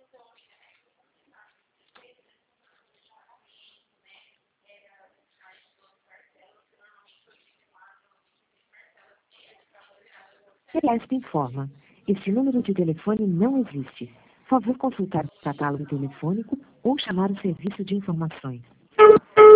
Celeste informa. Esse número de telefone não existe. Favor consultar o catálogo telefônico ou chamar o serviço de informações.